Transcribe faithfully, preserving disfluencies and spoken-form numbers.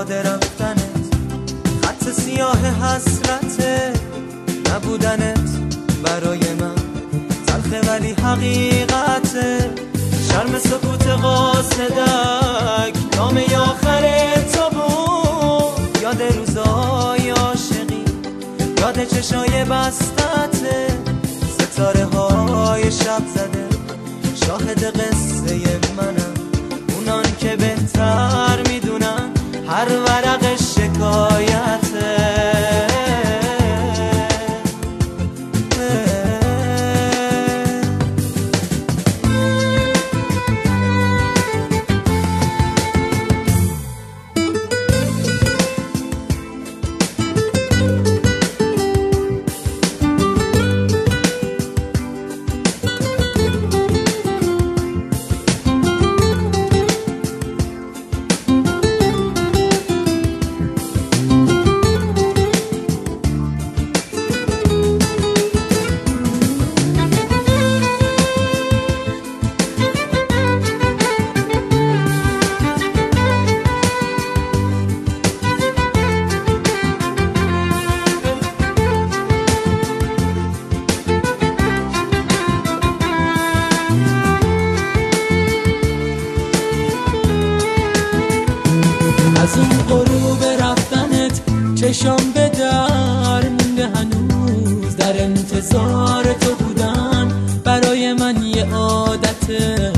باد رفتنت، خط سیاه حسرت نبودنت برای من تلخه ولی حقیقته. شرم سکوت قاصدک نامه آخر تو بود، یاد روزای عاشقی، یاد چشای بستته، ستاره های شب زده شاهد قصه منم، اونان که بهتر میدونن هر ورق شکایته. از اون غروب رفتنت چشم به در مونده، هنوز در انتظار تو بودن برای من یه عادته.